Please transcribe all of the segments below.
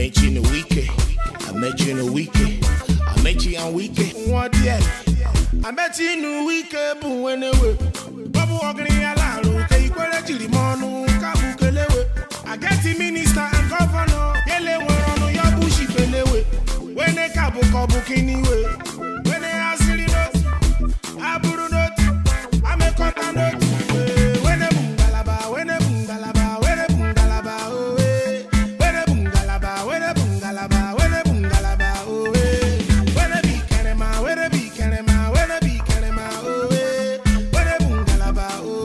met you in the weekend. I met you in the weekend. I met you on weekend. What yeah? I met you in the weekend, but when they were Babu walking in a lot, okay, you quite actually mono, Kabukelewe. I get the minister and governor, Yele were on your bushy pelewe. When they Kabu Kabukini way, when they ask you not, I put not, I make contact not. When they bungalaba, when they bungalaba, when they bungalaba, oh, when they bungalaba, when they bungalaba, when they bungalaba, oh, when they be canema, when they be canema, when they be canema, oh, when they bungalaba, oh,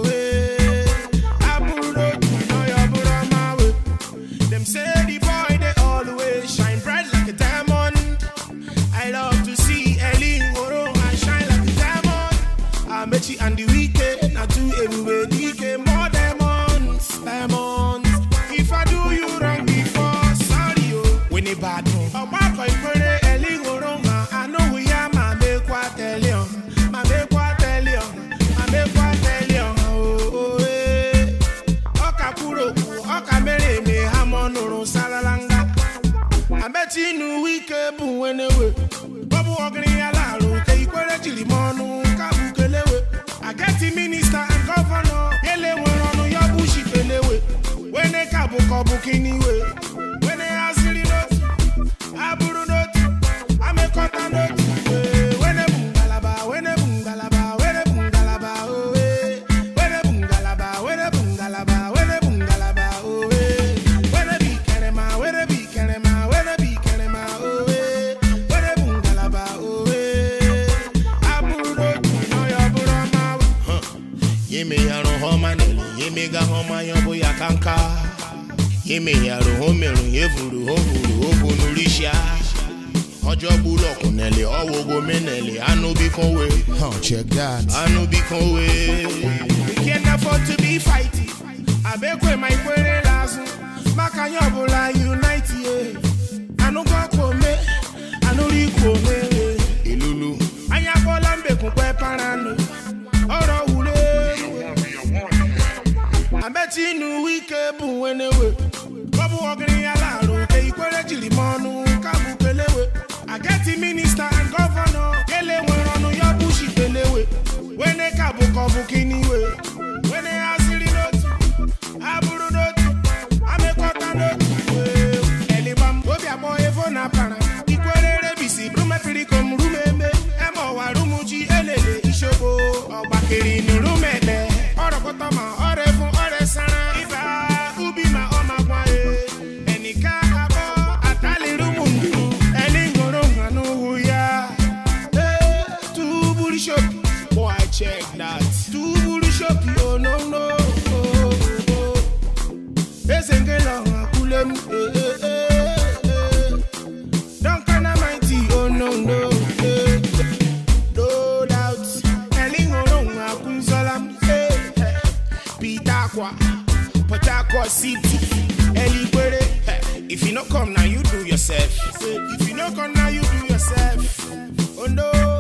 I put not, no, you put on my way. Them say the boy, they always shine bright like a diamond. I love to see Ellie Oro and shine like a diamond. I met you on the weekend, not to everywhere, DK, more diamonds, diamonds. If I do you wrong before, sorry, oh, when it bad, oh, my boy, Ellie Oro, I know who you are, my make what tell you, my make what tell you, my make what tell you, oh, eh. Okapuro, Okamere, me, Hamonoro, Salalanga. I met you in the weekend, but when they were Babu walking in a lot, okay, you quite actually mono, Kabukelewe. I get the minister and governor, Yele were on your bushy pelewe. When they Kabu Kabukini way, when they ask you not, I put not, I make contact not. When they bungalaba, when they bungalaba, when they bungalaba, oh, when they bungalaba, when they bungalaba, when they bungalaba, oh, when they be canema, when they be canema, when they be canema, oh, when they bungalaba, oh, I put not, no, you put on my way. Yeme yaro homa nele, yeme ga homa yombo ya kanka. Yeme yaro homero, yevuru, hobu nurisha. Ojo bulo kunele, owogo menele, anu bi konwe. Oh, check that. Anu bi konwe. We can't afford to be fighting. I beg where my query lazo. Makanyobola unite, yeah. Anu go kome, anu ri kome. Ilulu. Anyabola mbe kumpe parano. Oro ule. I met you in the weekend, but when they were Babu walking in a lot, okay, you quite actually mono, Kabukelewe. I get the minister and governor, Yele were on your bushy pelewe. When they Kabu Kabukini way, when they ask you not, I put not, I make contact not. Elibam, Obia boy, Evona Pana, Equale Rebisi, Brume Piricum, Rumeme, Emo, Rumuji, Ele, Ishobo, or Bakeri, Rumele, or Kotama, or Evo, or Sana, Iva, Ubima, or Magwae, any car, Atali Rumundu, Elingoro, I know who ya. Two bully shop, boy, check that. Two bully shop, oh no. Esengela, Kulem, don't kind of mighty, oh no. No doubt, Elingoro, Kunsalam, Pitakwa, Patakwa City, Eliquere. If you not come now, you do yourself. If you not come now, you do yourself. Oh no.